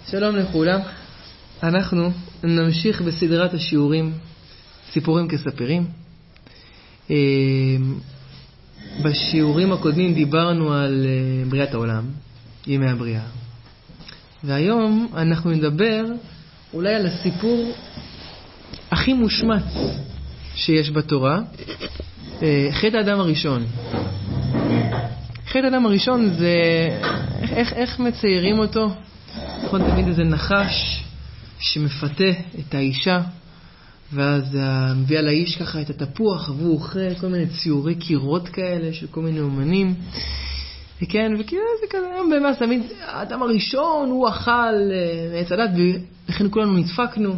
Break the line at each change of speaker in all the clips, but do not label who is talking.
שלום לכולם. אנחנו נמשיך בסדרת השיעורים סיפורים כספירים. בשיעורים הקודמים דיברנו על בריאת העולם, ימי הבריאה. והיום אנחנו נדבר אולי על הסיפור הכי מושמץ שיש בתורה, חטא האדם הראשון. חטא האדם הראשון זה איך מציירים אותו? נכון, תמיד איזה נחש שמפתה את האישה, ואז מביא על האיש ככה את התפוח, והוא אוכל כל מיני ציורי קירות כאלה של כל מיני אומנים. וכן, וכאילו זה כזה, היום באמת תמיד האדם הראשון הוא אכל מעץ הדת, ולכן כולנו נדפקנו.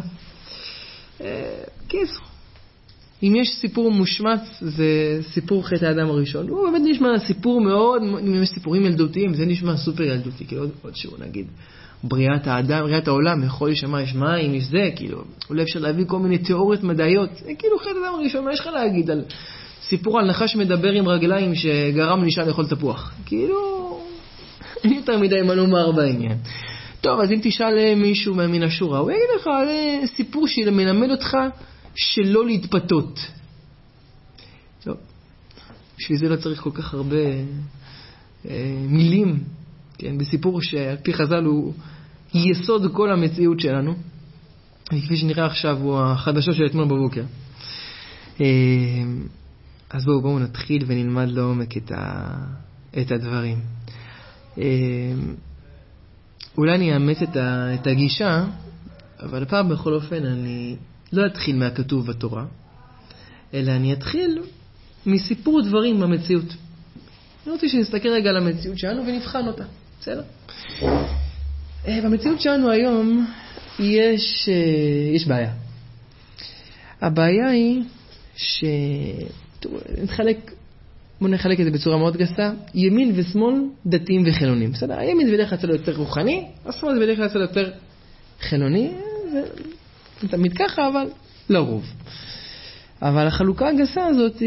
קיצור, אם יש סיפור מושמץ, זה סיפור חטא האדם הראשון. הוא באמת נשמע סיפור מאוד, אם יש סיפורים ילדותיים, זה נשמע סופר ילדותי, כאילו עוד שהוא נגיד, בריאת האדם, בריאת העולם, יכול להישמע, יש מים, יש זה, כאילו, אולי אפשר להביא כל מיני תיאוריות מדעיות, זה כאילו חטא האדם הראשון, מה יש לך להגיד על סיפור על נחש מדבר עם רגליים שגרם לאישה לאכול תפוח? כאילו, אין יותר מדי מה לומר בעניין. טוב, אז אם תשאל מישהו מן השורה, הוא יגיד לך, סיפור שמלמד אותך שלא להתפתות. טוב, בשביל זה לא צריך כל כך הרבה מילים, כן, בסיפור שעל פי חז"ל הוא יסוד כל המציאות שלנו. כפי שנראה עכשיו הוא החדשות של אתמול בבוקר. אז בואו נתחיל ונלמד לעומק את הדברים. אולי אני אאמץ את הגישה, אבל הפעם בכל אופן אני לא אתחיל מהכתוב בתורה, אלא אני אתחיל מסיפור דברים במציאות. אני רוצה שנסתכל רגע על המציאות שלנו ונבחן אותה. בסדר? במציאות שלנו היום יש בעיה. הבעיה היא בוא נחלק את זה בצורה מאוד גסה, ימין ושמאל, דתיים וחילונים. בסדר? הימין זה בדרך כלל צד יותר רוחני, השמאל זה בדרך כלל צד יותר חילוני, זה תמיד ככה, אבל לא רוב. אבל החלוקה הגסה הזאת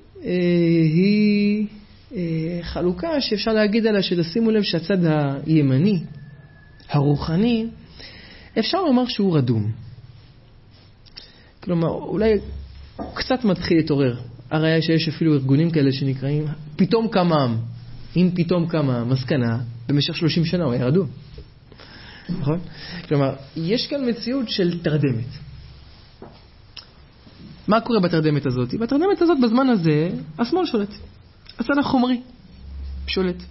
היא חלוקה שאפשר להגיד עליה שתשימו לב שהצד הימני, הרוחני, אפשר לומר שהוא רדום. כלומר, אולי קצת מתחיל להתעורר. הרי שיש אפילו ארגונים כאלה שנקראים פתאום קם העם. אם פתאום קמה מסקנה, במשך 30 שנה הוא היה רדום. נכון? כלומר, יש כאן מציאות של תרדמת. מה קורה בתרדמת הזאת? בתרדמת הזאת בזמן הזה, השמאל שולט. הצד החומרי שולט.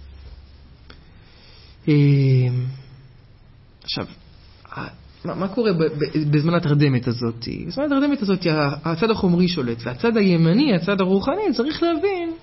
עכשיו, מה קורה בזמן התרדמת הזאת? בזמן התרדמת הזאת הצד החומרי שולט, והצד הימני, הצד הרוחני, צריך להבין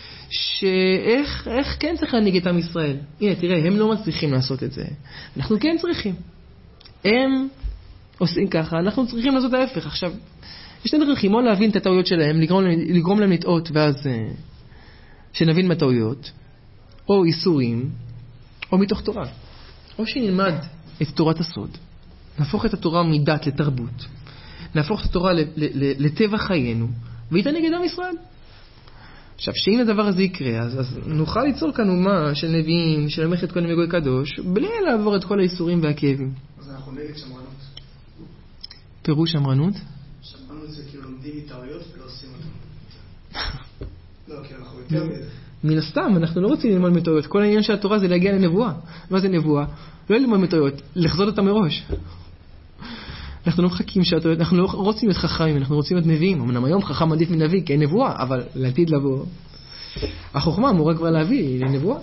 שאיך כן צריך להנהיג את עם ישראל. הנה, תראה, הם לא מצליחים לעשות את זה. אנחנו כן צריכים. הם עושים ככה, אנחנו צריכים לעשות ההפך. עכשיו, יש שני דרכים, או להבין את הטעויות שלהם, לגרום להם לטעות, ואז שנבין מה טעויות, או איסורים, או מתוך תורה. או שנלמד את תורת הסוד, נהפוך את התורה מדת לתרבות, נהפוך את התורה לטבע חיינו, ויתנהג את עם ישראל. עכשיו, שאם הדבר הזה יקרה, אז נוכל ליצור כאן אומה של נביאים, של ממלכת כהנים וגוי קדוש, בלי לעבור את כל האיסורים והכאבים.
אז אנחנו נגד שמרנות.
פירוש שמרנות?
שמרנות זה כאילו לומדים מטעויות ולא עושים אותם. לא, כי אנחנו יותר מזה.
מן הסתם, אנחנו לא רוצים ללמוד מטעויות. כל העניין של התורה זה להגיע לנבואה. מה זה נבואה? לא ללמוד מטעויות, לחזות אותה מראש. אנחנו לא מחכים שהטעויות, אנחנו לא רוצים להיות חכמים, אנחנו רוצים להיות נביאים. אמנם היום חכם עדיף מנביא, כי אין נבואה, אבל לעתיד לבוא. החוכמה אמורה כבר להביא לנבואה.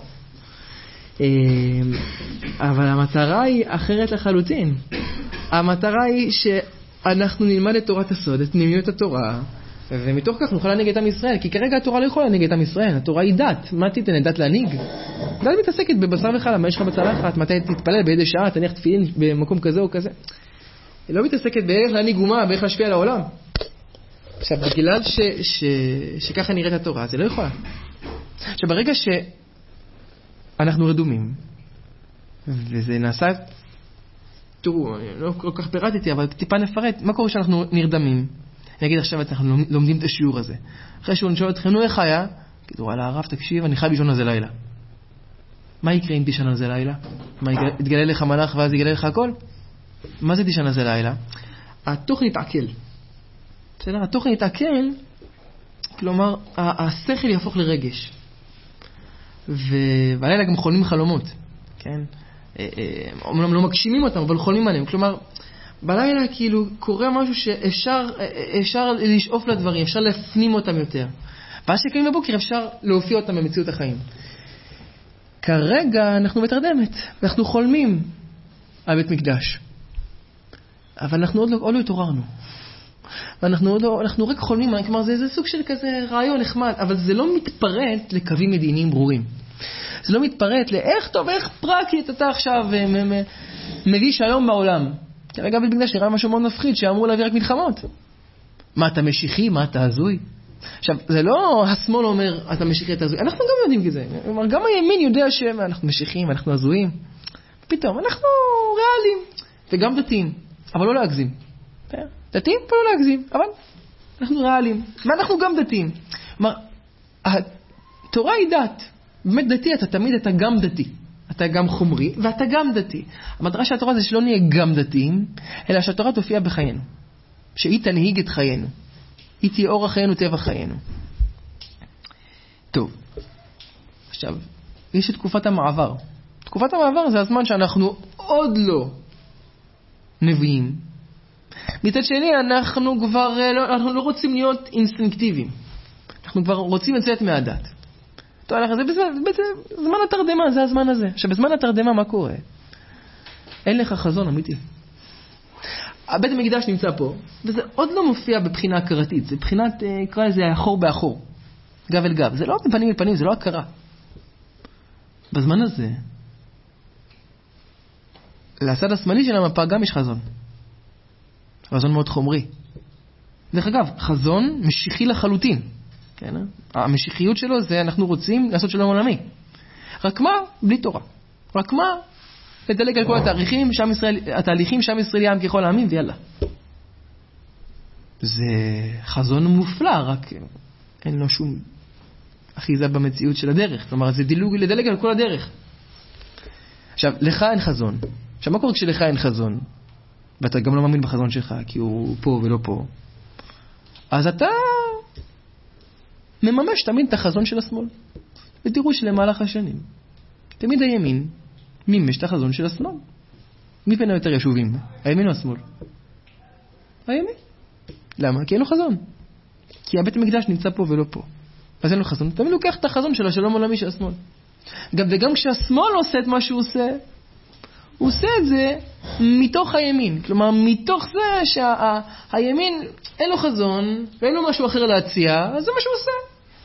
אבל המטרה היא אחרת לחלוטין. המטרה היא שאנחנו נלמד את תורת הסוד, את פנימיות התורה, ומתוך כך נוכל להנהיג את עם ישראל, כי כרגע התורה לא יכולה להנהיג את עם ישראל, התורה היא דת. מה תיתן דת להנהיג? דת מתעסקת בבשר וחלב, מה יש לך בצלחת, מתי תתפלל, באיזה שעה, תניח תפילין במקום כזה או כזה. היא לא מתעסקת באיך להנהיג אומה, באיך להשפיע על העולם. עכשיו, בגלל שככה נראית התורה, זה לא יכולה. עכשיו, ברגע שאנחנו רדומים, וזה נעשה, תראו, אני לא כל כך פירטתי, אבל טיפה נפרט, מה קורה שאנחנו נרדמים? אני אגיד עכשיו, אנחנו לומדים את השיעור הזה. אחרי שהוא נשאל אתכם, איך היה? תגידו, על הרב, תקשיב, אני חי לישון הזה לילה. מה יקרה אם תישן על זה לילה? מה יתגלה לך מלאך ואז יגלה לך הכל? מה זה תישן על זה לילה? התוכן יתעכל. בסדר? התוכן יתעכל, כלומר, השכל יהפוך לרגש. והלילה גם חולמים חלומות. כן? אומנם לא מגשימים אותם, אבל חולמים עליהם. כלומר, בלילה כאילו קורה משהו שאפשר לשאוף לדברים, אפשר להפנים אותם יותר. ואז שקמים בבוקר אפשר להופיע אותם במציאות החיים. כרגע אנחנו בתרדמת, אנחנו חולמים על בית מקדש. אבל אנחנו עוד לא התעוררנו. ואנחנו רק חולמים, כלומר זה סוג של כזה רעיון נחמד, אבל זה לא מתפרט לקווים מדיניים ברורים. זה לא מתפרט לאיך טוב, איך פרקטית אתה עכשיו מביא שלום בעולם. כרגע בית מקדש נראה משהו מאוד מפחיד, שאמרו להביא רק מלחמות. מה אתה משיחי? מה אתה הזוי? עכשיו, זה לא השמאל אומר, אתה משיחי, אתה הזוי. אנחנו גם יודעים כזה. גם הימין יודע שאנחנו משיחים, אנחנו הזויים. פתאום, אנחנו ריאליים. וגם דתיים, אבל לא להגזים. דתיים, אבל לא להגזים, אבל אנחנו ריאליים. ואנחנו גם דתיים. כלומר, התורה היא דת. באמת דתי, אתה גם דתי. אתה גם חומרי, ואתה גם דתי. המטרה של התורה זה שלא נהיה גם דתיים, אלא שהתורה תופיע בחיינו. שהיא תנהיג את חיינו. היא תהיה אורח חיינו, טבע חיינו. טוב. עכשיו, יש את תקופת המעבר. תקופת המעבר זה הזמן שאנחנו עוד לא נביאים. מצד שני, אנחנו לא רוצים להיות אינסטינקטיביים. אנחנו כבר רוצים לצאת מהדת. זה בזמן התרדמה, זה הזמן הזה. עכשיו, בזמן התרדמה, מה קורה? אין לך חזון אמיתי. בית המקדש נמצא פה, וזה עוד לא מופיע בבחינה הכרתית. זה בחינת, נקרא לזה, אחור באחור. גב אל גב. זה לא פנים אל פנים, זה לא הכרה. בזמן הזה, לצד השמאלי של המפה גם יש חזון. חזון מאוד חומרי. דרך אגב, חזון משיחי לחלוטין. כן? המשיחיות שלו זה אנחנו רוצים לעשות שלום עולמי. רק מה? בלי תורה. רק מה? לדלג על כל התהליכים שם ישראל יעם ככל העמים ויאללה. זה חזון מופלא, רק אין לו שום אחיזה במציאות של הדרך. כלומר, זה לדלג על כל הדרך. עכשיו, לך אין חזון. עכשיו, מה קורה כשלך אין חזון? ואתה גם לא מאמין בחזון שלך, כי הוא פה ולא פה. אז אתה מממש תמיד את החזון של השמאל. ותראו שלמהלך השנים, תמיד הימין מימש את החזון של השמאל. מי בין היותר ישובים? הימין או השמאל? הימין. למה? כי אין לו חזון. כי הבית המקדש נמצא פה ולא פה. אז אין לו חזון. תמיד לוקח את החזון של השלום עולמי של השמאל. וגם כשהשמאל עושה את מה שהוא עושה, הוא עושה את זה מתוך הימין. כלומר, מתוך זה שהימין אין לו חזון, ואין לו משהו אחר להציע, אז זה מה שהוא עושה.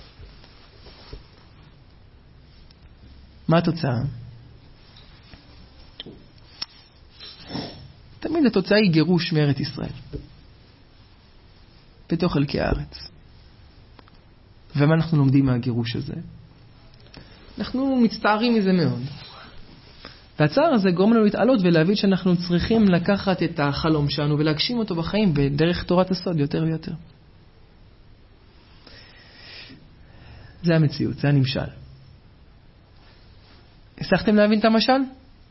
מה התוצאה? תמיד התוצאה היא גירוש מארץ ישראל. בתוך חלקי הארץ. ומה אנחנו לומדים מהגירוש הזה? אנחנו מצטערים מזה מאוד. והצער הזה גורם לנו להתעלות ולהבין שאנחנו צריכים לקחת את החלום שלנו ולהגשים אותו בחיים בדרך תורת הסוד יותר ויותר. זה המציאות, זה הנמשל. הצלחתם להבין את המשל?
לא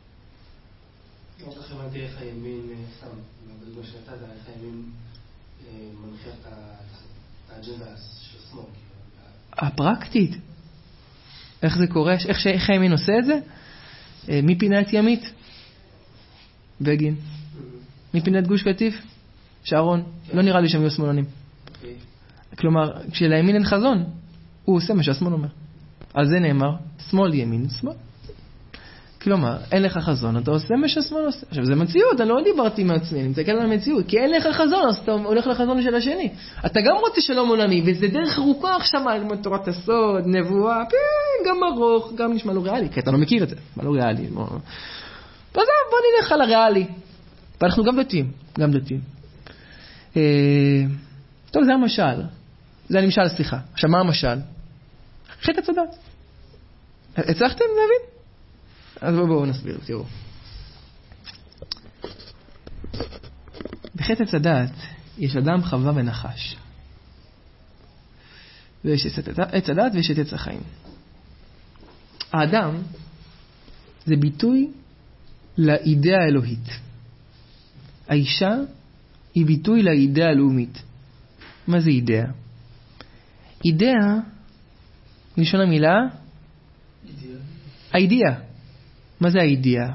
לכם על דרך הימין סתם, בזמן שאתה דרך הימין מנחיח את האג'נדה של השמאל.
הפרקטית. איך זה קורה? איך הימין עושה את זה? מי פינה את ימית? בגין. מי פינה את גוש קטיף? שרון. לא נראה לי שהם יהיו שמאלנים. כלומר, כשלימין אין חזון, הוא עושה מה שהשמאל אומר. על זה נאמר, שמאל ימין, שמאל. כלומר, אין לך חזון, אתה עושה מה שהשמאל עושה. עכשיו, זה מציאות, אני לא דיברתי מעצמי, אני מסתכל על המציאות, כי אין לך חזון, אז אתה הולך לחזון של השני. אתה גם רוצה שלום עולמי, וזה דרך ארוכה עכשיו, על תורת הסוד, נבואה, גם ארוך, גם נשמע לא ריאלי, כי אתה לא מכיר את זה, מה לא ריאלי. בוא נלך על הריאלי. ואנחנו גם דתיים, גם דתיים. טוב, זה המשל. זה הנמשל, סליחה. עכשיו, מה המשל? חטא עץ הדת. הצלחתם להבין? אז בואו נסביר, תראו. בחטא עץ הדת יש אדם, חווה ונחש. ויש את עץ הדת ויש את עץ החיים. האדם זה ביטוי לאידאה האלוהית. האישה היא ביטוי לאידאה הלאומית. מה זה אידאה? אידאה, מלשון המילה? האידאה. מה זה האידאה?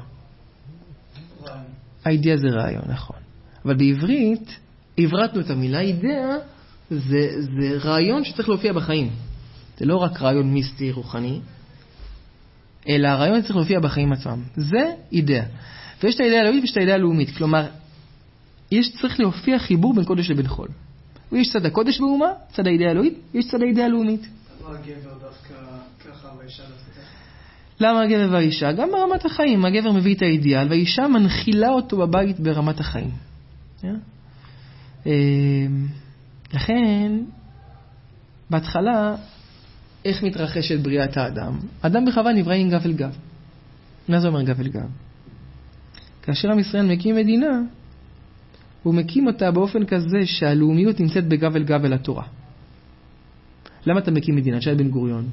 האידאה זה רעיון, נכון. אבל בעברית, עברתנו את המילה אידאה, זה רעיון שצריך להופיע בחיים. זה לא רק רעיון מיסטי רוחני, אלא הרעיון שצריך להופיע בחיים עצמם. זה אידאה. ויש את האידאה האלוהית ויש את האידאה הלאומית. כלומר, צריך להופיע חיבור בין קודש לבין חול. ויש צד הקודש באומה, צד האידאה האלוהית, ויש צד האידאה הלאומית.
למה הגבר דווקא ככה והאישה דווקא?
למה הגבר והאישה? גם ברמת החיים. הגבר מביא את האידיאל והאישה מנחילה אותו בבית ברמת החיים. לכן, בהתחלה, איך מתרחשת בריאת האדם? אדם בחווה נברא עם גב אל גב. מה זה אומר גב אל גב? כאשר עם ישראל מקים מדינה, הוא מקים אותה באופן כזה שהלאומיות נמצאת בגב אל גב אל התורה. למה אתה מקים מדינה? תשאל בן גוריון.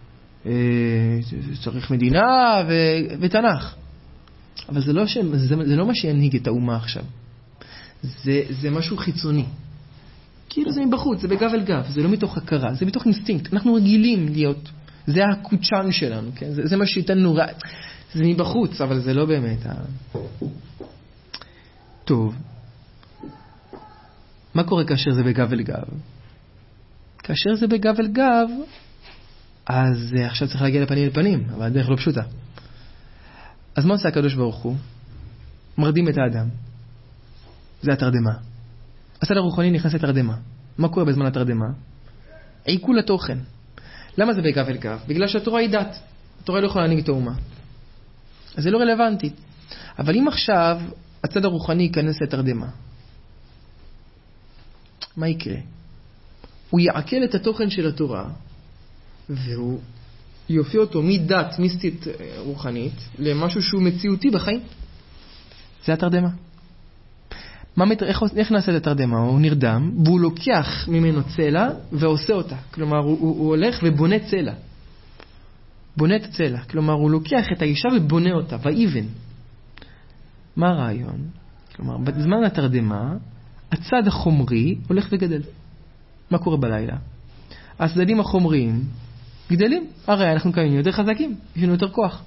צריך מדינה ותנ"ך. אבל זה לא מה שינהיג את האומה עכשיו. זה משהו חיצוני. כאילו זה מבחוץ, זה בגב אל גב, זה לא מתוך הכרה, זה מתוך אינסטינקט. אנחנו רגילים להיות, זה הקוצ'ן שלנו, כן? זה מה שייתן נורא. זה מבחוץ, אבל זה לא באמת. טוב. מה קורה כאשר זה בגב אל גב? כאשר זה בגב אל גב, אז עכשיו צריך להגיע לפנים אל פנים, אבל הדרך לא פשוטה. אז מה עושה הקדוש ברוך הוא? מרדים את האדם. זה התרדמה. הסדר הרוחני נכנס לתרדמה. מה קורה בזמן התרדמה? עיכול התוכן. למה זה בגב אל גב? בגלל שהתורה היא דת. התורה לא יכולה להנהיג את האומה. אז זה לא רלוונטי. אבל אם עכשיו הצד הרוחני ייכנס לתרדמה, מה יקרה? הוא יעכל את התוכן של התורה, והוא יופיע אותו מדת מיסטית רוחנית למשהו שהוא מציאותי בחיים. זה התרדמה. איך נעשה את התרדמה? הוא נרדם, והוא לוקח ממנו צלע ועושה אותה. כלומר, הוא הולך ובונה צלע. בונה את הצלע. כלומר, הוא לוקח את האישה ובונה אותה, ואיבן. מה הרעיון? כלומר, בזמן התרדמה, הצד החומרי הולך וגדל. מה קורה בלילה? הצדדים החומריים גדלים. הרי אנחנו קיימים יותר חזקים, יש לנו יותר כוח.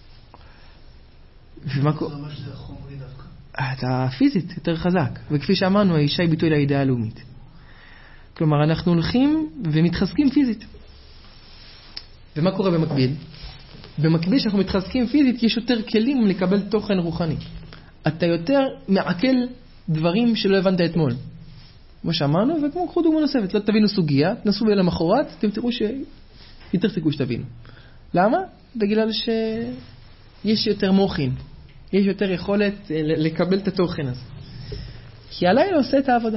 ומה קורה?
זה ממש זה החומרי דווקא.
אתה פיזית יותר חזק. וכפי שאמרנו, האישה היא ביטוי לאידאה הלאומית. כלומר, אנחנו הולכים ומתחזקים פיזית. ומה קורה במקביל? במקביל שאנחנו מתחזקים פיזית, יש יותר כלים לקבל תוכן רוחני. אתה יותר מעכל דברים שלא הבנת אתמול. כמו שאמרנו, וכמו קחו דוגמה נוספת, לא תבינו סוגיה, תנסו בי למחרת, אתם תראו שיותר סיכוי שתבינו. למה? בגלל שיש יותר מוחין, יש יותר יכולת לקבל את התוכן הזה. כי הלילה עושה את העבודה.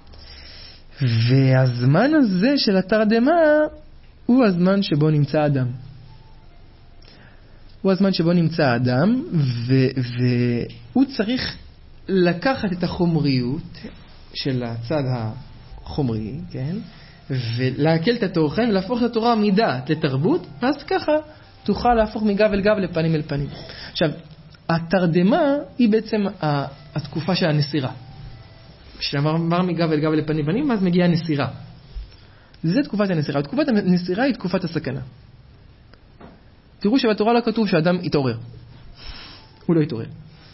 והזמן הזה של התרדמה הוא הזמן שבו נמצא אדם. הוא הזמן שבו נמצא אדם, והוא צריך לקחת את החומריות של הצד החומרי, כן? ולהקל את התוכן ולהפוך את התורה מדעת לתרבות, ואז ככה תוכל להפוך מגב אל גב לפנים אל פנים. עכשיו, התרדמה היא בעצם התקופה של הנסירה. כשעבר מגב אל גב לפנים פנים, אז מגיעה הנסירה. זה תקופת הנסירה. תקופת הנסירה היא תקופת הסכנה. תראו שבתורה לא כתוב שאדם יתעורר. הוא לא יתעורר.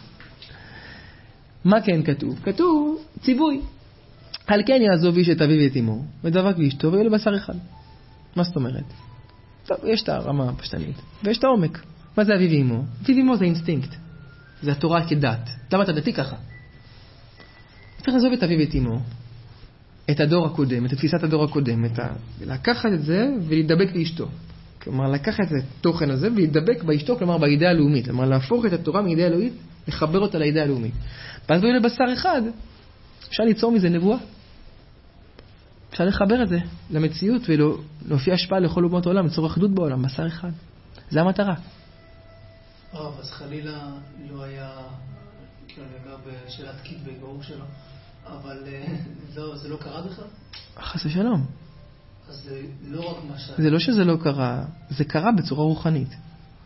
מה כן כתוב? כתוב ציווי. על כן יעזוב איש את אביו ואת אמו, ודבק באשתו ויהיה לו בשר אחד. מה זאת אומרת? טוב, יש את הרמה הפשטנית, ויש את העומק. מה זה אביו ואמו? אביו ואמו זה אינסטינקט. זה התורה כדת. למה אתה דתי ככה? צריך לעזוב את אביו ואת אמו, את הדור הקודם, את תפיסת הדור הקודם, לקחת את זה ולהידבק באשתו. כלומר, לקחת את התוכן הזה ולהידבק באשתו, כלומר, באידאה הלאומית. כלומר, להפוך את התורה מאידאה אלוהית, לחבר אותה לאידאה הלאומית. ואז באים לבשר אחד, אפשר ליצור מזה נבואה. אפשר לחבר את זה למציאות ולהופיע השפעה לכל אומות העולם, ליצור אחדות בעולם, בשר אחד. זה המטרה.
אז חלילה לא היה, כאילו אני אומר בשאלת קיטבג, ברור שלא, אבל זה לא קרה בכלל?
חס ושלום.
אז זה לא רק מה ש...
זה לא שזה לא קרה, זה קרה בצורה רוחנית.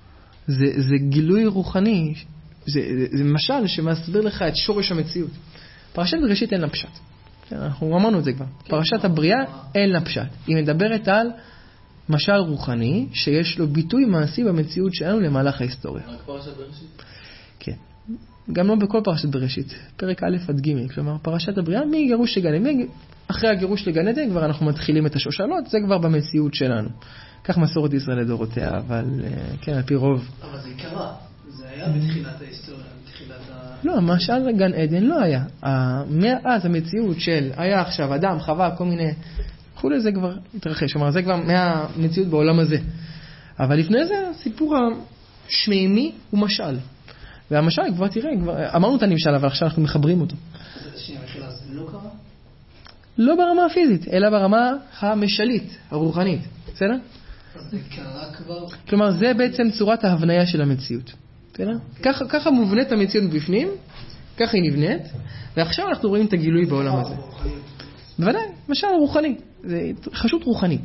זה גילוי רוחני, זה משל שמסביר לך את שורש המציאות. פרשת בראשית אין לה פשט. אנחנו אמרנו את זה כבר. פרשת הבריאה אין לה פשט. היא מדברת על משל רוחני שיש לו ביטוי מעשי במציאות שלנו למהלך ההיסטוריה.
רק פרשת בראשית?
כן. גם לא בכל פרשת בראשית. פרק א' עד ג', כלומר פרשת הבריאה מגירוש לגן עדן. אחרי הגירוש לגן עדן כבר אנחנו מתחילים את השושלות, זה כבר במציאות שלנו. כך מסורת ישראל לדורותיה, אבל כן, על פי רוב.
אבל זה קרה. זה היה בתחילת ההיסטוריה, בתחילת
לא, המשל גן עדן לא היה. מאז המציאות של היה עכשיו אדם, חווה, כל מיני כולי, זה כבר התרחש. כלומר, זה כבר מהמציאות בעולם הזה. אבל לפני זה הסיפור השמימי הוא משל. והמשל כבר תראה, אמרנו את הנמשל, אבל עכשיו אנחנו מחברים אותו.
זה שנייה, מחילה, זה לא קרה?
לא ברמה הפיזית, אלא ברמה המשלית, הרוחנית. בסדר?
אז זה קרה כבר?
כלומר, זה בעצם צורת ההבניה של המציאות. בסדר? ככה מובנית המציאות בפנים, ככה היא נבנית, ועכשיו אנחנו רואים את הגילוי בעולם הזה. בוודאי, משל רוחני. זה חשות רוחנית.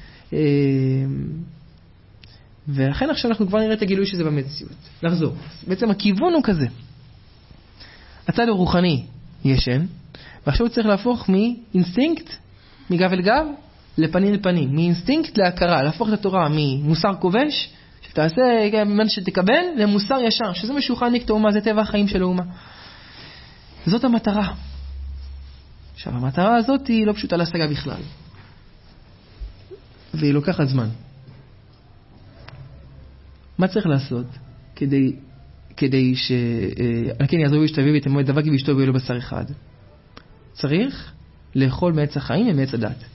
ולכן עכשיו אנחנו כבר נראה את הגילוי שזה במציאות. לחזור. בעצם הכיוון הוא כזה. הצד הרוחני ישן, ועכשיו הוא צריך להפוך מאינסטינקט, מגב אל גב, לפנים לפנים. מאינסטינקט להכרה, להפוך את התורה ממוסר כובש, שתעשה מה שתקבל, למוסר ישר, שזה משוחד נקט האומה, זה טבע החיים של האומה. זאת המטרה. עכשיו, המטרה הזאת היא לא פשוטה להשגה בכלל. והיא לוקחת זמן. מה צריך לעשות כדי על כן יעזרו ישתווה ויתמו את דבק ואשתו ויהיה לו בשר אחד? צריך לאכול מעץ החיים ומעץ הדת.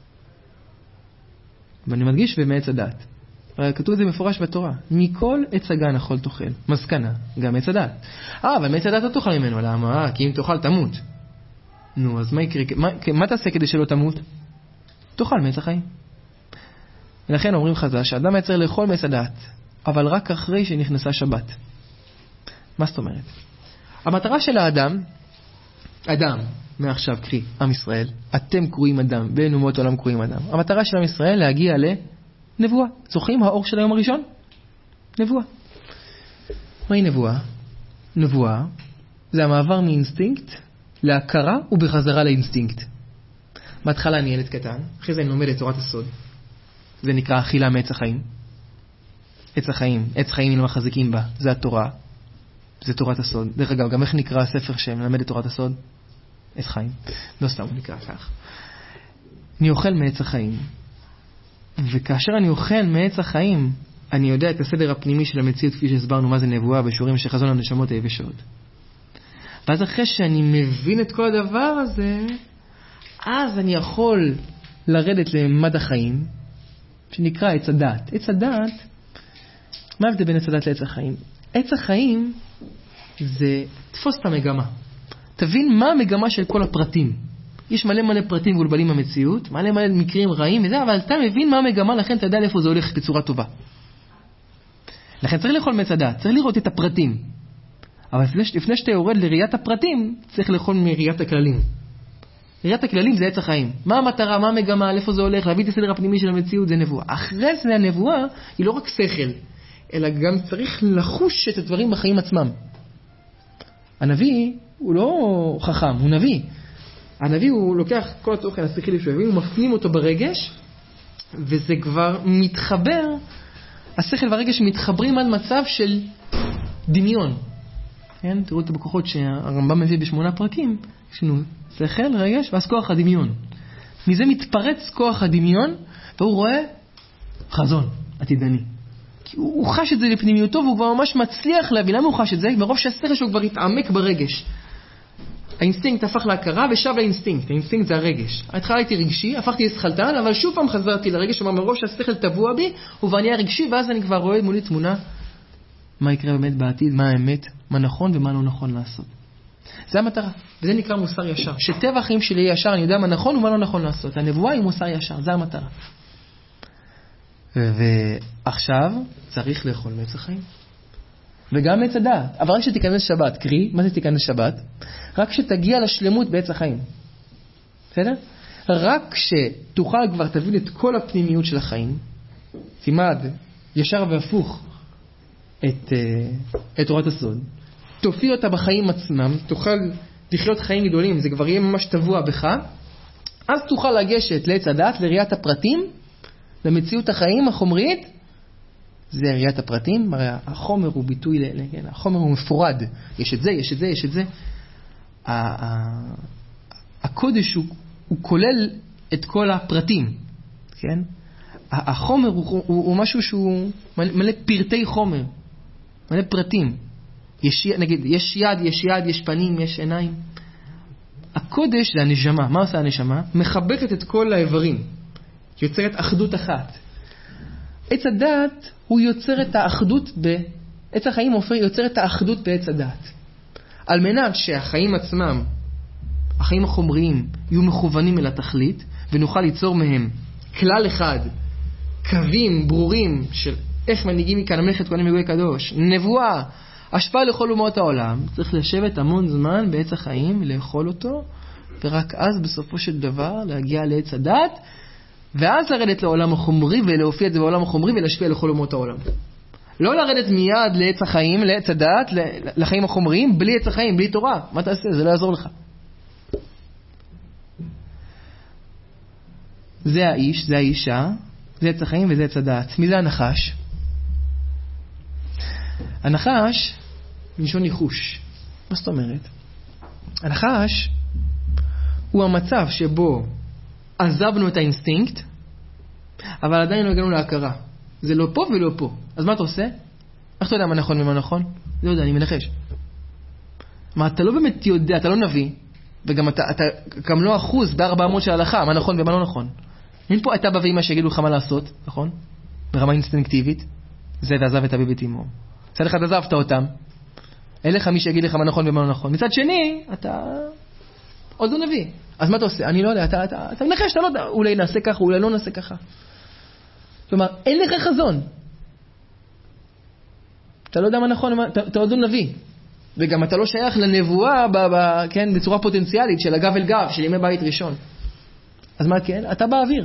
ואני מדגיש במעץ הדת. כתוב את זה מפורש בתורה. מכל עץ הגן אכול תאכל. מסקנה, גם עץ הדת. אבל מעץ הדת לא תאכל ממנו. למה? כי אם תאכל תמות. נו, אז מה יקרה? מה תעשה כדי שלא תמות? תאכל מעץ החיים. ולכן אומרים חז"ל שהאדם היה צריך לאכול מעץ הדת, אבל רק אחרי שנכנסה שבת. מה זאת אומרת? המטרה של האדם, אדם, מעכשיו קרי, עם ישראל, אתם קרואים אדם, בין אומות העולם קרואים אדם. המטרה של עם ישראל להגיע לנבואה. זוכרים האור של היום הראשון? נבואה. מהי נבואה? נבואה זה המעבר מאינסטינקט להכרה ובחזרה לאינסטינקט. בהתחלה אני ילד קטן, אחרי זה אני לומד את תורת הסוד. זה נקרא אכילה מעץ החיים. עץ החיים, עץ חיים אם מחזיקים בה, זה התורה. זה תורת הסוד. דרך אגב, גם איך נקרא הספר שמלמד את תורת הסוד? עץ חיים. לא סתם הוא נקרא כך. אני אוכל מעץ החיים. וכאשר אני אוכל מעץ החיים, אני יודע את הסדר הפנימי של המציאות, כפי שהסברנו מה זה נבואה בשיעורים שחזון הנשמות היבשות. ואז אחרי שאני מבין את כל הדבר הזה, אז אני יכול לרדת למד החיים, שנקרא עץ הדת. עץ הדת, מה ההבדל בין עץ הדת לעץ החיים? עץ החיים זה תפוס את המגמה. תבין מה המגמה של כל הפרטים. יש מלא פרטים גולבלים במציאות, מלא מקרים רעים וזה, אבל אתה מבין מה המגמה, לכן אתה יודע לאיפה זה הולך בצורה טובה. לכן צריך לאכול מעץ הדת, צריך לראות את הפרטים. אבל לפני שאתה יורד לראיית הפרטים, צריך לאכול מראיית הכללים. ראיית הכללים זה עץ החיים. מה המטרה, מה המגמה, לאיפה זה הולך, להביא את הסדר הפנימי של המציאות, זה נבואה. אחרי זה הנבואה היא לא רק שכל, אלא גם צריך לחוש את הדברים בחיים עצמם. הנביא הוא לא חכם, הוא נביא. הנביא הוא לוקח כל התוכן השכלי שהוא, הוא מפנים אותו ברגש, וזה כבר מתחבר, השכל והרגש מתחברים עד מצב של דמיון. כן? תראו את הבכוחות שהרמב"ם מביא ב8 פרקים, יש לנו שכל, רגש, ואז כוח הדמיון. מזה מתפרץ כוח הדמיון, והוא רואה חזון עתידני. הוא חש את זה לפנימיותו, והוא כבר ממש מצליח להבין. למה הוא חש את זה? מרוב שהשכל שלו כבר התעמק ברגש. האינסטינקט הפך להכרה ושב לאינסטינקט. האינסטינקט זה הרגש. ההתחלה הייתי רגשי, הפכתי לשכלתן, אבל שוב פעם חזרתי לרגש, מרוב שהשכל טבוע בי, ואני הרגשי, ואז אני כבר רואה מולי תמונה מה יקרה באמת בעתיד, מה האמת, מה נכון ומה לא נכון לעשות. זה המטרה, וזה נקרא מוסר ישר. שטבע החיים שלי יהיה ישר, אני יודע מה נכון ומה לא נכון לעשות. הנבואה היא מוסר ישר, זה המטרה. ועכשיו צריך לאכול מעץ החיים. וגם מעץ הדעת. אבל רק שתיכנס שבת, קרי, מה זה תיכנס שבת? רק שתגיע לשלמות בעץ החיים. בסדר? רק שתוכל כבר תבין את כל הפנימיות של החיים, תימד ישר והפוך את תורת הסוד, תופיע אותה בחיים עצמם, תוכל לחיות חיים גדולים, זה כבר יהיה ממש טבוע בך, אז תוכל לגשת לעץ הדת, לראיית הפרטים, למציאות החיים החומרית, זה ראיית הפרטים, הרי החומר הוא ביטוי, כן, החומר הוא מפורד, יש את זה, יש את זה, יש את זה. הקודש הוא כולל את כל הפרטים, כן? החומר הוא משהו שהוא מלא פרטי חומר, מלא פרטים. נגיד, יש יד, יש יד, יש פנים, יש עיניים. הקודש זה הנשמה. מה עושה הנשמה? מחבקת את כל האיברים. יוצרת אחדות אחת. עץ הדת הוא יוצר את האחדות עץ החיים יוצר את האחדות בעץ הדת. על מנת שהחיים עצמם, החיים החומריים, יהיו מכוונים אל התכלית, ונוכל ליצור מהם כלל אחד, קווים ברורים של איך מנהיגים מכאן המלאכת כהנים וגוי קדוש, נבואה, השפעה לכל אומות העולם. צריך לשבת המון זמן בעץ החיים, לאכול אותו, ורק אז בסופו של דבר להגיע לעץ הדת, ואז לרדת לעולם החומרי ולהופיע את זה בעולם החומרי ולהשפיע לכל אומות העולם. לא לרדת מיד לעץ החיים, לעץ הדת, לחיים החומריים, בלי עץ החיים, בלי תורה. מה תעשה? זה לא יעזור לך. זה האיש, זה האישה, זה עץ החיים וזה עץ הדת. מי זה הנחש? הנחש, מלשון ניחוש. מה זאת אומרת? הנחש הוא המצב שבו עזבנו את האינסטינקט, אבל עדיין לא הגענו להכרה. זה לא פה ולא פה. אז מה אתה עושה? איך אתה יודע מה נכון ומה נכון? לא יודע, אני מנחש. מה, אתה לא באמת יודע, אתה לא נביא, וגם אתה גם לא אחוז ב-400 של ההלכה, מה נכון ומה לא נכון. אין פה אתה ואמא שיגידו לך מה לעשות, נכון? ברמה אינסטינקטיבית. זה ועזב את אבי ואת אמו. מצד אחד עזבת אותם. אין לך מי שיגיד לך מה נכון ומה לא נכון. מצד שני, אתה עוד לא נביא. אז מה אתה עושה? אני לא יודע, אתה מנחש, אתה לא יודע, אולי נעשה ככה, אולי לא נעשה ככה. כלומר, אין לך חזון. אתה לא יודע מה נכון, אתה עוד לא נביא. וגם אתה לא שייך לנבואה כן, בצורה פוטנציאלית של הגב אל גב, של ימי בית ראשון. אז מה כן? אתה באוויר.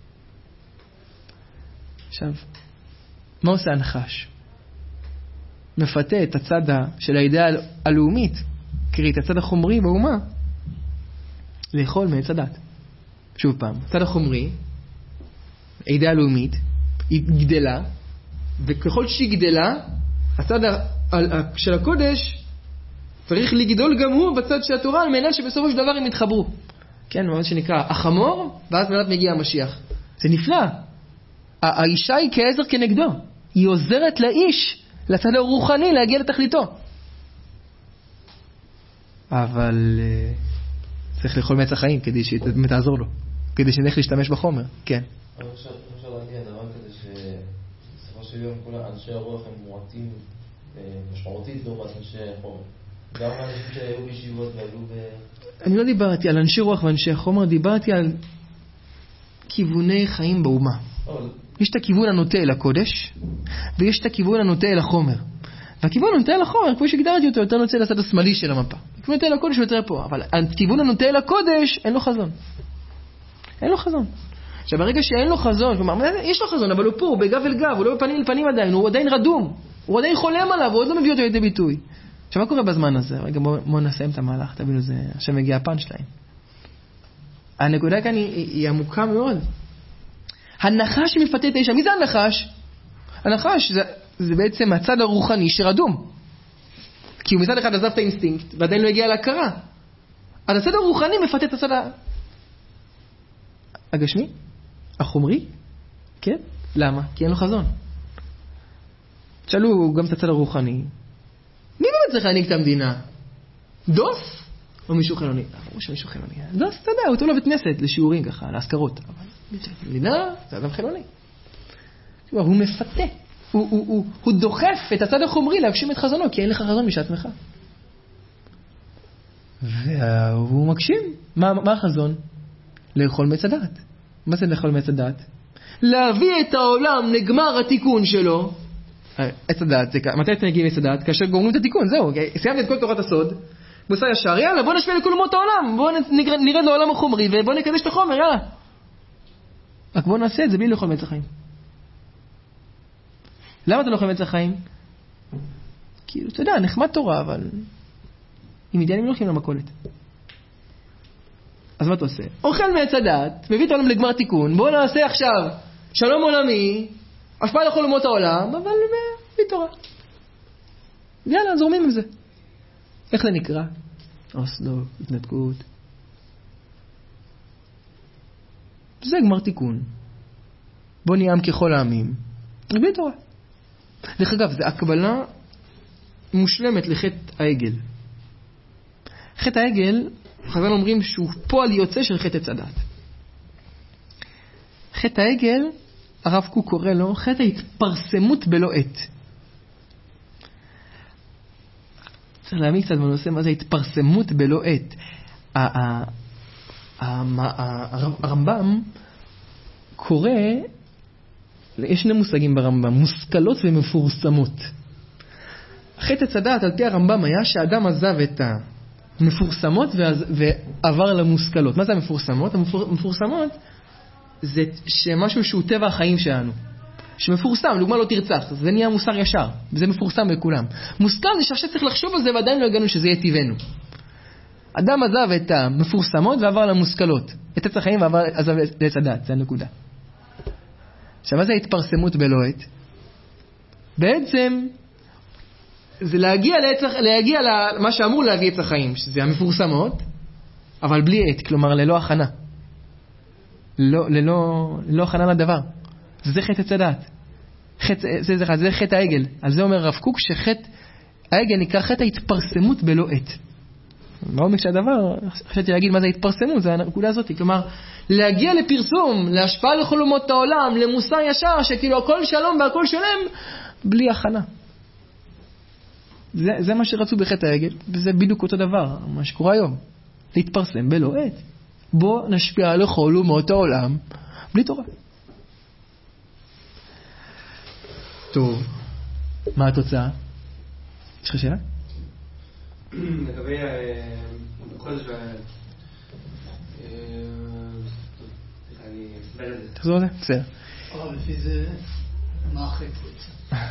עכשיו, מה עושה הנחש? מפתה את הצד של הידיעה הלאומית, קרי את הצד החומרי באומה, לאכול מעץ הדת. שוב פעם, הצד החומרי, הידיעה הלאומית, היא גדלה, וככל שהיא גדלה, הצד של הקודש צריך לגדול גם הוא בצד של התורה, על מנת שבסופו של דבר הם יתחברו. כן, מה שנקרא החמור, ואז מנת מגיע המשיח. זה נפלא. האישה היא כעזר כנגדו. היא עוזרת לאיש, לצד הרוחני, להגיע לתכליתו. אבל צריך לאכול מעץ החיים כדי שתעזור לו. כדי שנלך להשתמש בחומר. כן.
אבל אפשר להגיע דבר כזה שבסופו של יום כל אנשי הרוח הם מועטים משמעותית לעומת אנשי החומר. גם האנשים שהיו בישיבות והיו
אני לא דיברתי על אנשי רוח ואנשי החומר, דיברתי על כיווני חיים באומה. יש את הכיוון הנוטה אל הקודש, ויש את הכיוון הנוטה אל החומר. והכיוון הנוטה אל החומר, כמו שהגדרתי אותו, יותר נוטה לצד השמאלי של המפה. הכיוון הנוטה אל הקודש הוא יותר פה, אבל הכיוון הנוטה אל הקודש, אין לו חזון. אין לו חזון. עכשיו, ברגע שאין לו חזון, כלומר, יש לו חזון, אבל הוא פה, הוא בגב אל גב, הוא לא בפנים אל פנים עדיין, הוא עדיין רדום, הוא עדיין חולם עליו, הוא עוד לא מביא אותו לידי ביטוי. עכשיו, מה קורה בזמן הזה? רגע, בואו נסיים את המהלך, תבינו, זה עכשיו מגיע הפאנצ'ליין. הנקודה כאן היא עמוקה מאוד. הנחש שמפתה את האישה, מי זה הנחש? הנחש זה בעצם הצד הרוחני שרדום. כי הוא מצד אחד עזב את האינסטינקט, ועדיין לא הגיע להכרה. אז הצד הרוחני מפתה את הצד הגשמי, החומרי, כן? למה? כי אין לו חזון. תשאלו גם את הצד הרוחני, מי באמת צריך להנהיג את המדינה? דוס? או מישהו חילוני? או שמישהו חילוני. דוס, אתה יודע, הוא טוב לבית כנסת, לשיעורים ככה, להזכרות. אבל מדינה, זה אדם חילוני. הוא מפתה. הוא דוחף את הצד החומרי להגשים את חזונו, כי אין לך חזון משעצמך. והוא מגשים. מה החזון? לאכול מעץ הדת. מה זה לאכול מעץ הדת? להביא את העולם לגמר התיקון שלו. עץ הדת, מתי אתם מגיעים לעץ הדת? כאשר גומרים את התיקון, זהו. סיימת את כל תורת הסוד. מוסר ישר, יאללה, בוא נשפיע לכל אומות העולם. בוא נרד לעולם החומרי ובוא נקדש את החומר, יאללה. רק בוא נעשה את זה בלי לאכול מעץ החיים. למה אתה לא אוכל מעץ החיים? כאילו, אתה יודע, נחמד תורה, אבל עם עניינים לא הולכים למכולת. אז מה אתה עושה? אוכל מעץ הדעת, מביא את העולם לגמר תיקון, בואו נעשה עכשיו שלום עולמי, השפעה לכל אומות העולם, אבל בלי תורה. ויאללה, זורמים עם זה. איך זה נקרא? אוסלו, התנתקות. זה גמר תיקון. בוא נהיה עם ככל העמים. בלי תורה. דרך אגב, זה הקבלה מושלמת לחטא העגל. חטא העגל, חז"ל אומרים שהוא פועל יוצא של חטא עץ הדת. חטא העגל, הרב קוק קורא לו חטא ההתפרסמות בלא עת. צריך להעמיד קצת בנושא מה זה התפרסמות בלא עת. הרמב"ם קורא, יש שני מושגים ברמב"ם, מושכלות ומפורסמות. חטא עץ הדעת על פי הרמב"ם היה שהאדם עזב את המפורסמות ועבר למושכלות. מה זה המפורסמות? המפורסמות זה משהו שהוא טבע החיים שלנו. שמפורסם, לדוגמה לא תרצח, זה נהיה מוסר ישר, זה מפורסם לכולם. מושכל זה שעכשיו צריך לחשוב על זה ועדיין לא הגענו שזה יהיה טבענו. אדם עזב את המפורסמות ועבר למושכלות. את עץ החיים ועזב לעץ הדעת, זה הנקודה. עכשיו, מה זה ההתפרסמות בלא עת? בעצם זה להגיע למה שאמור להביא עץ החיים, שזה המפורסמות, אבל בלי עת, כלומר ללא הכנה. ללא הכנה לדבר. זה חטא עץ הדעת. זה חטא העגל. על זה אומר רב קוק שחטא העגל נקרא חטא ההתפרסמות בלא עת. בעומק שהדבר, חשבתי להגיד מה זה התפרסמות, זה הנקודה הזאת. כלומר, להגיע לפרסום, להשפעה לכל אומות העולם, למוסר ישר, שכאילו הכל שלום והכל שלם, בלי הכנה. זה מה שרצו בחטא העגל, וזה בדיוק אותו דבר, מה שקורה היום. להתפרסם בלא עת. בוא נשפיע לכל אומות העולם, בלי תורה. טוב, מה התוצאה? יש לך שאלה?
לגבי חודש אני אסבר את זה.
תחזור על זה? בסדר.
אבל לפי זה, מה החטא בעצם?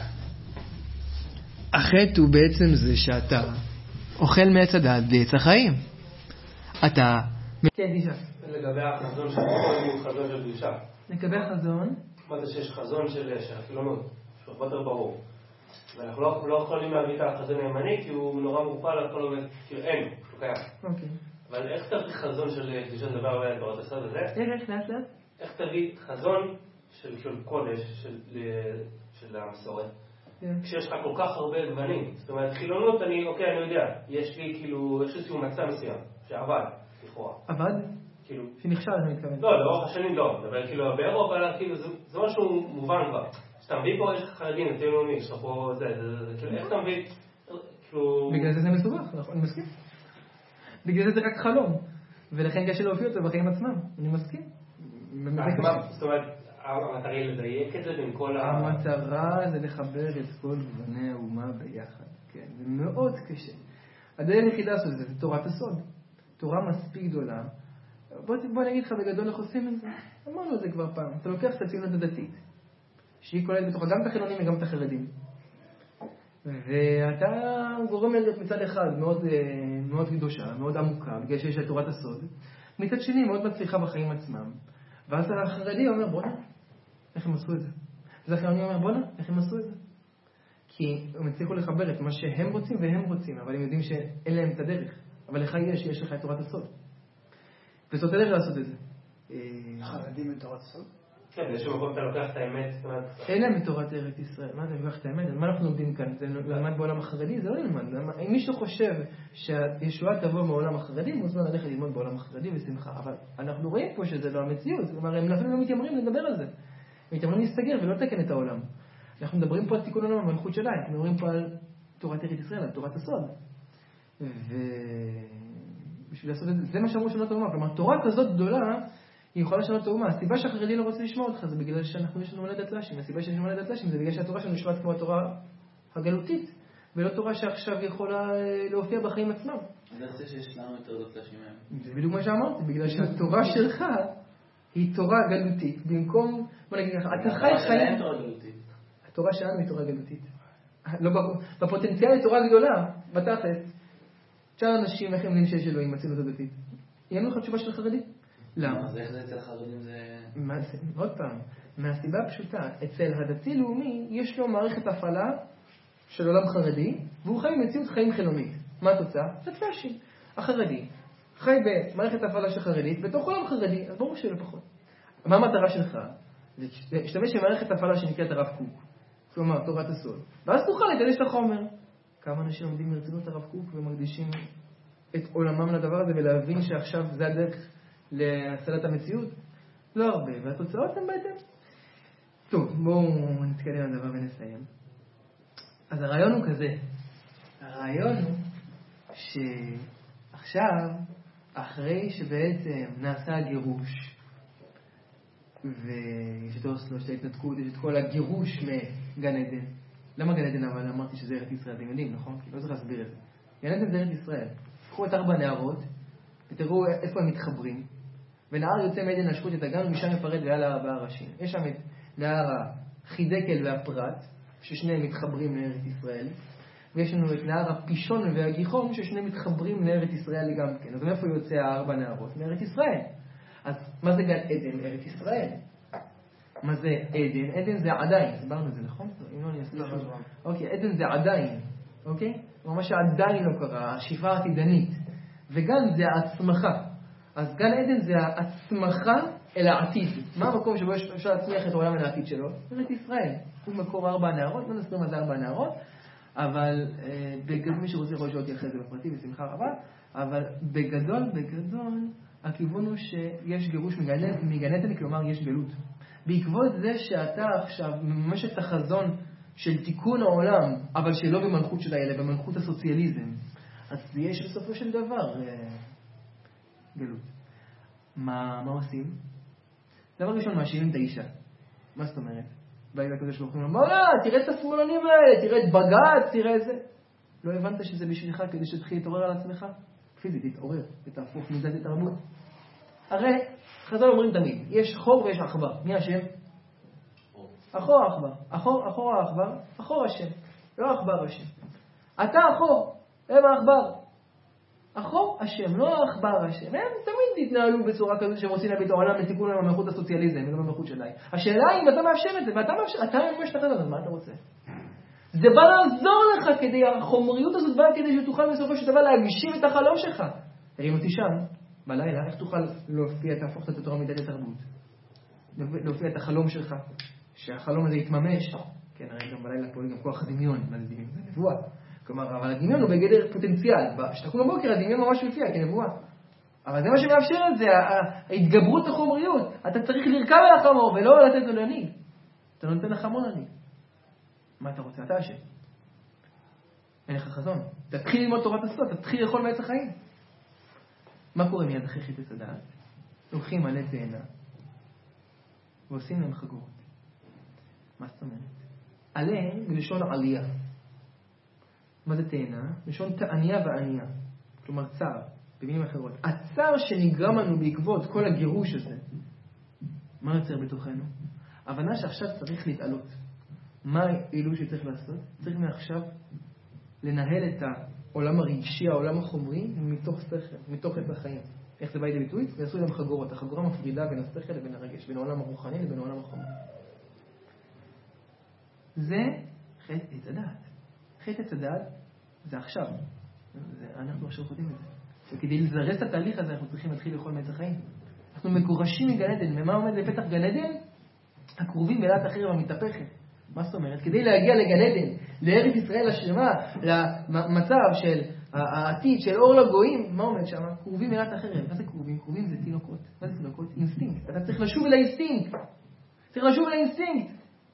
החטא הוא בעצם זה שאתה אוכל מעץ הדעת בעץ החיים. אתה... כן, תשאל.
לגבי החזון של חזון של קדושה.
לגבי החזון?
מה זה שיש חזון של החילונות, שהוא הרבה יותר ברור. ואנחנו לא יכולים להביא את החזון הימני, כי הוא נורא מורפל על כל עובד, כאילו אין, הוא קיים.
אוקיי.
אבל איך תביא חזון של קדושה דבר בתורת הסוד הזה?
איך, לאט לאט?
איך תביא חזון של קודש, של המסורת? כשיש לך כל כך הרבה גוונים. זאת אומרת, חילונות, אני יודע, יש לי כאילו, יש לי מצע מסוים, שעבד, לכאורה.
עבד?
כאילו...
שנכשל, אני מתכוון.
לא, לאורך השנים לא, אבל כאילו, באירופה, כאילו, זה משהו מובן כבר. שאתה מביא פה, יש לך חרדים, אתה לאומי, יש לך פה זה, כאילו, איך אתה מביא, כאילו...
בגלל זה מסובך, אני מסכים. בגלל זה רק חלום, ולכן קשה להופיע אותו בחיים עצמם, אני מסכים.
זאת אומרת, המטרה היא לדייק את זה בין כל
המטרה זה לחבר את כל גווני האומה ביחד, כן, זה מאוד קשה. הדרך היחידה של זה תורת הסוד, תורה מספיק גדולה. בוא נגיד לך בגדול איך עושים את זה, אמרנו את זה כבר פעם, אתה לוקח את הציונות הדתית, שהיא כוללת בתוכה גם את החילונים וגם את החרדים. ואתה גורם לזה מצד אחד מאוד, מאוד קדושה, מאוד עמוקה, בגלל שיש את תורת הסוד, מצד שני מאוד מצליחה בחיים עצמם. ואז החרדי אומר, בוא'נה, איך הם עשו את זה? אז החילוני אומר, בוא'נה, איך הם עשו את זה? כי הם הצליחו לחבר את מה שהם רוצים והם רוצים, אבל הם יודעים שאין להם את הדרך. אבל לך יש לך את תורת הסוד. וזאת הדרך לעשות את זה.
חרדים את תורת הסוד?
כן, באיזשהו מקום אתה לוקח את האמת.
אין להם בתורת ארץ ישראל. מה אתה לוקח את האמת? מה אנחנו לומדים כאן? זה למד בעולם החרדי? זה לא למד. אם מישהו חושב שהישועה תבוא מעולם החרדי, מוזמן ללכת ללמוד בעולם החרדי בשמחה. אבל אנחנו רואים פה שזה לא המציאות. כלומר, הם אפילו לא מתיימרים לדבר על זה. הם מתיימרים להסתגר ולא לתקן את העולם. אנחנו מדברים פה על תיקון העולם, המלכות שלה. אנחנו מדברים פה על תורת ארץ ישראל, על תורת הסוד. ובשביל לעשות את זה, זה מה שאמרו לשנות האומה. כלומר, תורה כזאת גדולה, היא יכולה לשנות את האומה. הסיבה שהחרדי לא רוצה לשמוע אותך זה בגלל שאנחנו יש לנו מולדת לשים. הסיבה שיש לנו מולדת לשים זה בגלל שהתורה שלנו נשמעת כמו התורה הגלותית, ולא תורה שעכשיו יכולה להופיע בחיים עצמם.
אני רוצה שיש לנו את תורת לשים מהם.
זה בדיוק מה שאמרתי, בגלל שהתורה שלך היא תורה גלותית. במקום, בוא נגיד ככה, אתה חי חיים...
תורה גלותית.
התורה שלנו היא תורה גלותית. בפוטנציאל לתורה גדולה, בתכלס, שאר אנשים, איך הם יודעים שיש אלוהים, הציונות הדתית? יהיה לך תשובה של חרדי? למה?
אז איך זה אצל חרדים זה...
עוד פעם, מהסיבה הפשוטה, אצל הדתי-לאומי יש לו מערכת הפעלה של עולם חרדי, והוא חי במציאות חיים חילונית. מה התוצאה? זה פלאשים. החרדי חי במערכת הפעלה של חרדית, בתוך עולם חרדי, אז ברור שלא פחות. מה המטרה שלך? להשתמש במערכת הפעלה שנקראת הרב קוק, כלומר תורת הסוד, ואז תוכל לקדש את החומר. כמה אנשים עומדים ברצינות הרב קוק ומקדישים את עולמם לדבר הזה ולהבין שעכשיו זה הדרך להצלת המציאות? לא הרבה, והתוצאות הן בהתאם. טוב, בואו נתקדם לדבר ונסיים. אז הרעיון הוא כזה. הרעיון הוא שעכשיו, אחרי שבעצם נעשה הגירוש, ויש את אוסלו, של ההתנתקות, יש את כל הגירוש מגן עדן. למה גן עדן? אבל אמרתי שזה ארץ ישראל, אתם יודעים, נכון? כי לא צריך להסביר את זה. גן עדן זה ארץ ישראל. קחו את 4 נהרות, ותראו איפה הם מתחברים. ונהר יוצא מעדן להשקות את הגן, ומשם יפרד ועל 4 ראשים. יש שם את נהר החידקל והפרת, ששניהם מתחברים לארץ ישראל. ויש לנו את נהר הפישון והגיחון, ששניהם מתחברים לארץ ישראל גם כן. אז מאיפה יוצא 4 נהרות? מארץ ישראל. אז מה זה גן עדן? ארץ ישראל. מה זה עדן? עדן זה עדיין. הסברנו את זה, נכון? אם לא, אני אסביר. אוקיי, עדן זה עדיין. אוקיי? ממש שעדיין לא קרה, השאיפה העתידנית. וגן זה ההצמחה. אז גן עדן זה ההצמחה אל העתיד. מה המקום שבו אפשר להצמיח את העולם אל העתיד שלו? ארץ ישראל. הוא מקור 4 נהרות, לא נסביר מה זה 4 נהרות, אבל בגדול, מי שרוצה יכול לשאול אותי אחרי זה בפרטי, בשמחה רבה, אבל בגדול, הכיוון הוא שיש גירוש מגן עדן, כלומר יש גלות. בעקבות זה שאתה עכשיו ממש את החזון של תיקון העולם, אבל שלא במלכות שלה, אלא במלכות הסוציאליזם, אז יש בסופו של דבר גלות. מה עושים? דבר ראשון, מאשימים את האישה. מה זאת אומרת? באים לקדוש ברוך הוא, בוא תראה את השמאלנים האלה, תראה את בג"ץ, תראה את זה. לא הבנת שזה בשבילך כדי שתתחיל להתעורר על עצמך? פיזית, תתעורר, ותהפוך מידת התרבות. הרי חז"ל אומרים תמיד, יש חור ויש עכבר. מי השם? החור העכבר. החור העכבר, החור השם. לא העכבר השם. אתה החור, הם העכבר. החור השם, לא העכבר השם. הם תמיד התנהלו בצורה כזו שהם רוצים להביא את העולם לתיקון למלכות הסוציאליזם, ולא במלכות שלי. השאלה היא אם אתה מאפשר את זה, ואתה מאפשר, אתה ממש תחת, אז מה אתה רוצה? זה בא לעזור לך כדי, החומריות הזאת באה כדי שתוכל בסופו של דבר להגשים את החלום שלך. תרים אותי שם, בלילה, איך תוכל להופיע, תהפוך את התורה מידת התרבות? להופיע את החלום שלך, שהחלום הזה יתממש. כן, הרי גם בלילה פועל גם כוח הדמיון, מה זה דמיון? זה נבואה. כלומר, אבל הדמיון הוא בגדר פוטנציאל. כשתקום בבוקר, הדמיון ממש יופיע כנבואה. אבל זה מה שמאפשר את זה, ההתגברות החומריות. אתה צריך לרכב על החמור ולא לתת לו להנהיג. אתה לא נותן לך המון להנהיג. מה אתה רוצה? אתה השם. אין לך חזון. תתחיל ללמוד תורת הסוד, תתחיל לאכול מעץ החיים. מה קורה מיד אחרי חטא הדעת? לוקחים עלי תאנה ועושים להם חגורות. מה זאת אומרת? עלי מלשון עלייה. מה זה תאנה? לשון תעניה ועניה. כלומר צער, במילים אחרות. הצער שנגרם לנו בעקבות כל הגירוש הזה, מה יוצר בתוכנו? הבנה שעכשיו צריך להתעלות. מה האילו שצריך לעשות? צריך מעכשיו לנהל את העולם הרגשי, העולם החומרי, מתוך שכל, מתוך את החיים. איך זה בא לידי ביטוי? ויעשו להם חגורות. החגורה מפרידה בין השכל לבין הרגש, בין העולם הרוחני לבין העולם החומרי. זה חטא עץ הדעת. חטא עץ הדעת זה עכשיו. אנחנו עכשיו חוטאים את זה. וכדי לזרז את התהליך הזה, אנחנו צריכים להתחיל לאכול מעץ החיים. אנחנו מגורשים מגן עדן. ומה עומד בפתח גן עדן? הקרובים מלאת החרב המתהפכת. מה זאת אומרת? כדי להגיע לגן עדן, לארץ ישראל השלמה, למצב של העתיד של אור לגויים, מה עומד שם? קרובים מלאת החרב. מה זה קרובים? קרובים זה תינוקות. מה זה תינוקות? אינסטינקט. אתה צריך לשוב אל האינסטינקט. צריך לשוב אל האינסטינקט.